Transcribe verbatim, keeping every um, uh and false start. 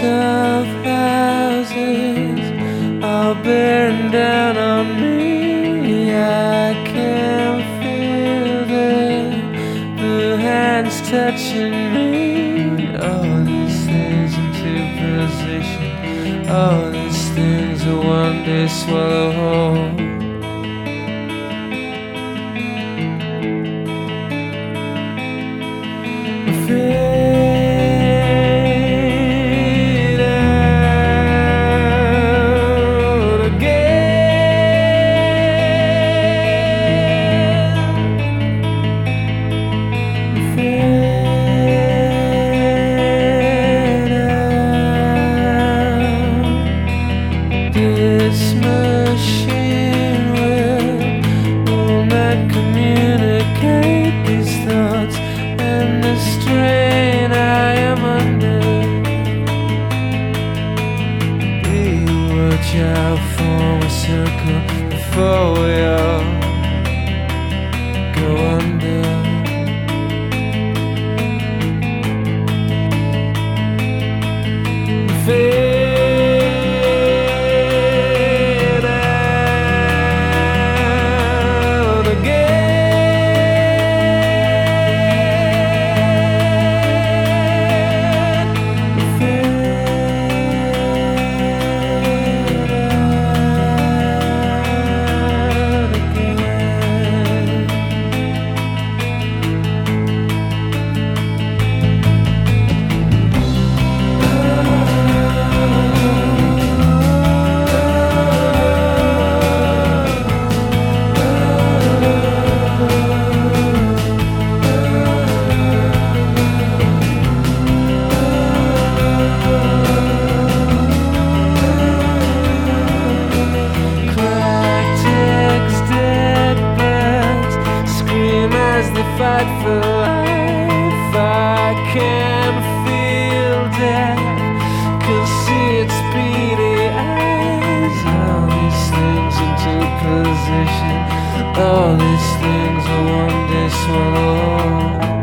of houses all bearing down on me. I can feel them, the hands touching me. All these things into position, all these things will one day swallow whole. This machine will, will not communicate these thoughts and the strain I am under. We watch out, form a circle before we all go under. Fade fight for life. I can feel death, can see its beady eyes. All these things into position, all these things will one day swallow.